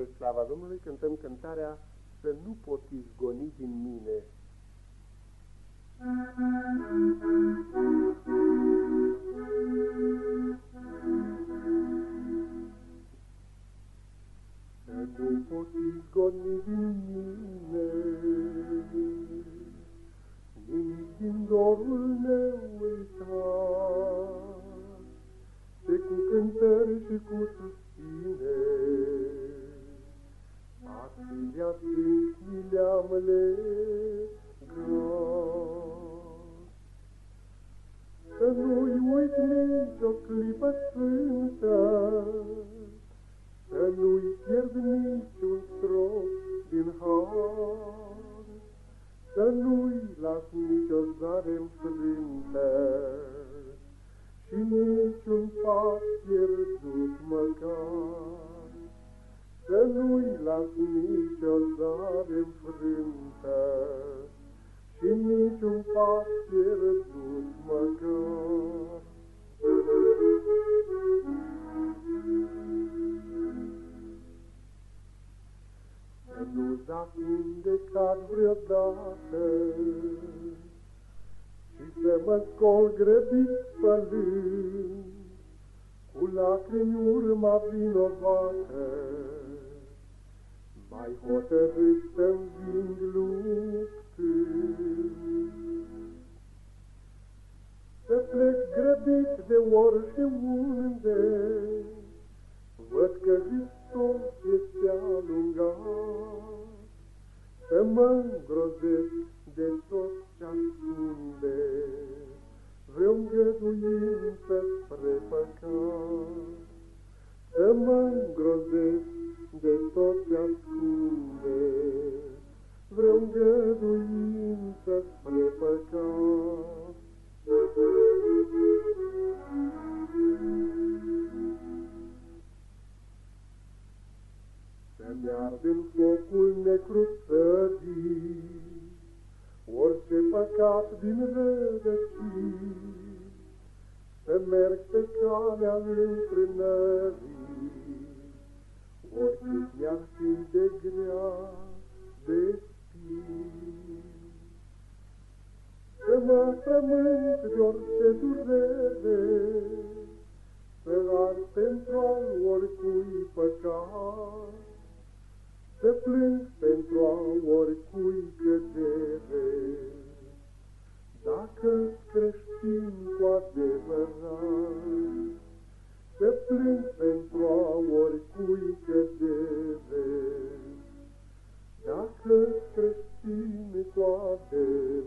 Spre slava Domnului cântăm cântarea Să nu pot izgoni din mine. Să nu pot izgoni din mine nimic din dorul meu uitat, ce cu cântări și cu susține atâția adânc mi le-am legat. Să nu-i uit nici-o clipă sfântă, să nu-i pierd niciun strop din har, să nu-i las nici-o zare înfrântă și niciun pas pierdut măcar. Să nu-i las nici-o zare înfrântă și niciun pas pierdut măcar. Să nu zac de cad vreodată și să mă scol grăbit spălând cu lacrimi urma vinovată, mai hotărât să-mi ving luptând. Să plec grăbit de orice unde văd că Hristos este alungat, să mă îngrozesc de tot ce ascunde vreo îngăduință spre păcat. Să mă îngrozesc de tot ce ascunde vreo îngăduință spre păcat. Să-mi ard în focul necruțării orice păcat din rădăcini, să merg pe calea înfrânării, oricât mi-ar fi de grea de spin. Să mă frământ de orice durere, să ard pentru al oricui păcat, să plâng pentru a oricui cădere, dacă-s creștin cu adevărat. Să plâng pentru a oricui cădere, dacă-s creștin cu adevărat.